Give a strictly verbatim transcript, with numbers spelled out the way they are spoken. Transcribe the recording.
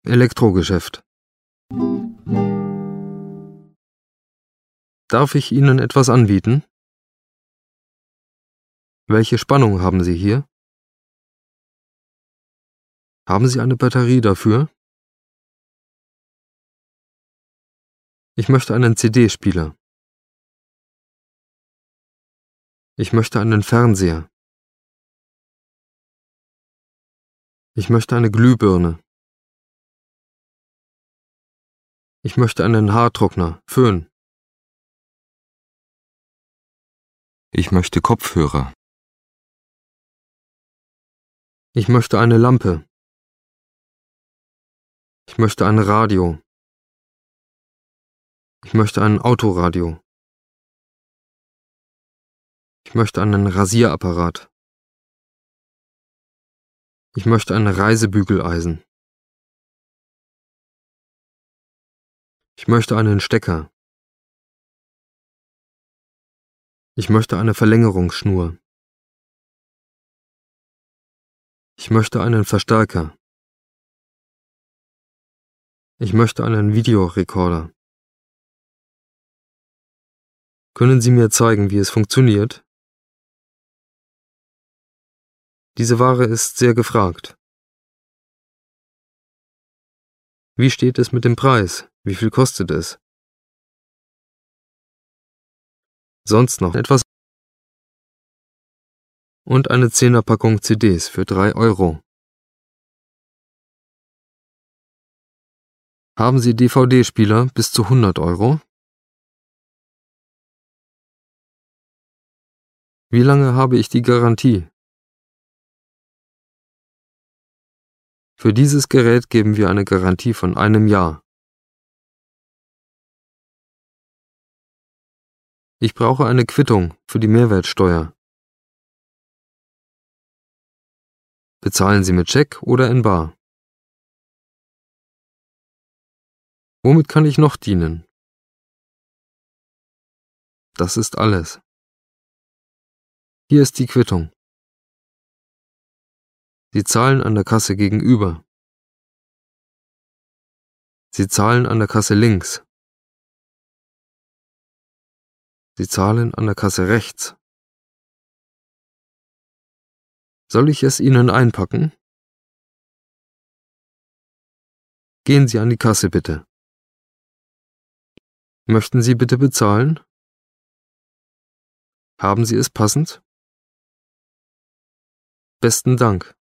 Elektrogeschäft. Darf ich Ihnen etwas anbieten? Welche Spannung haben Sie hier? Haben Sie eine Batterie dafür? Ich möchte einen C D-Spieler. Ich möchte einen Fernseher. Ich möchte eine Glühbirne. Ich möchte einen Haartrockner, Föhn. Ich möchte Kopfhörer. Ich möchte eine Lampe. Ich möchte ein Radio. Ich möchte ein Autoradio. Ich möchte einen Rasierapparat. Ich möchte ein Reisebügeleisen. Ich möchte einen Stecker. Ich möchte eine Verlängerungsschnur. Ich möchte einen Verstärker. Ich möchte einen Videorekorder. Können Sie mir zeigen, wie es funktioniert? Diese Ware ist sehr gefragt. Wie steht es mit dem Preis? Wie viel kostet es? Sonst noch etwas? Und eine Zehnerpackung C Ds für drei Euro. Haben Sie D V D-Spieler bis zu hundert Euro? Wie lange habe ich die Garantie? Für dieses Gerät geben wir eine Garantie von einem Jahr. Ich brauche eine Quittung für die Mehrwertsteuer. Bezahlen Sie mit Scheck oder in bar? Womit kann ich noch dienen? Das ist alles. Hier ist die Quittung. Sie zahlen an der Kasse gegenüber. Sie zahlen an der Kasse links. Sie zahlen an der Kasse rechts. Soll ich es Ihnen einpacken? Gehen Sie an die Kasse bitte. Möchten Sie bitte bezahlen? Haben Sie es passend? Besten Dank.